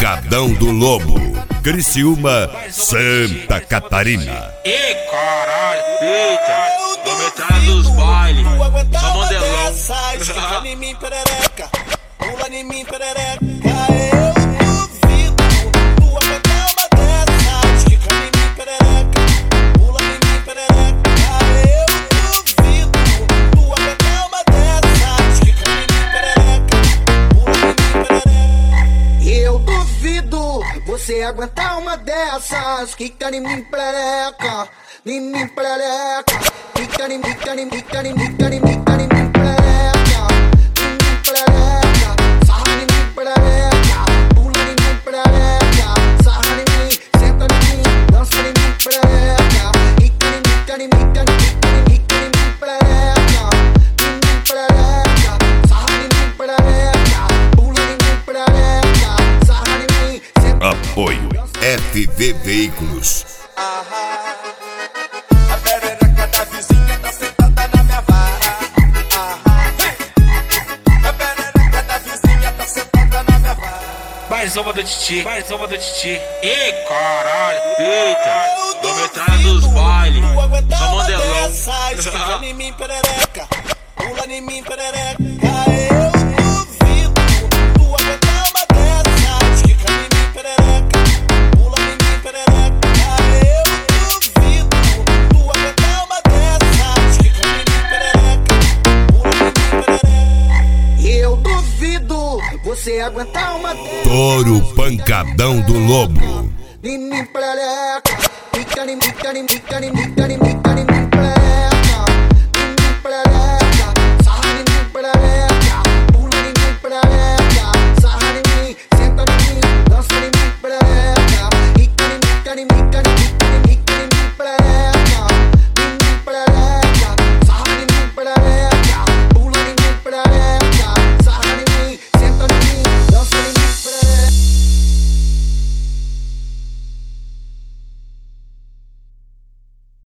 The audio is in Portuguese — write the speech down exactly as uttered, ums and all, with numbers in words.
Pancadão do Lobo, Criciúma, Santa Catarina. Ih, caralho, eita, tô metade dos bailes, só modelão. Estica em mim, perereca, pula em mim, perereca. Eu duvido, tu aguentar uma dessa. Estica em mim, perereca, pula em mim, perereca. Eu duvido, tu aguentar uma dessa. Estica em mim, perereca, pula em mim, perereca. Eu duvido você aguentar uma dessas. Quica em mim, perereca, em mim, perereca. Quica em mim, quica em mim, quica em mim, quica em mim, quica em mim, perereca. Em mim, perereca, sarra em mim, perereca. Pula em mim, perereca, sarra em mim, senta em mim, dança em mim, perereca. Quica em mim, quica em mim, quica em mim, quica em mim, perereca. Em mim, perereca, sarra em mim, perereca. Pula em mim, perereca, sarra em mim, senta em mim. Apoio F V Veículos. A perereca da vizinha tá sentada na minha vara. A perereca da vizinha tá sentada na minha vara. Mais uma do Titi, mais uma do Titi. Ih, caralho, eita, tô metade dos bailes, só modelão. Estica em mim, perereca, pula em mim, perereca. Eu duvido, tu aguentar uma dessa. Estica em mim, perereca, pula em mim, perereca. Eu duvido, tu aguentar uma dessa. Estica em mim, perereca, pula em mim, perereca. Eu duvido você aguentar uma dessas. Touro Pancadão do Lobo. Em mim, perereca. Quica em mim, quica em mim, quica em mim, quica em mim, quica em mim.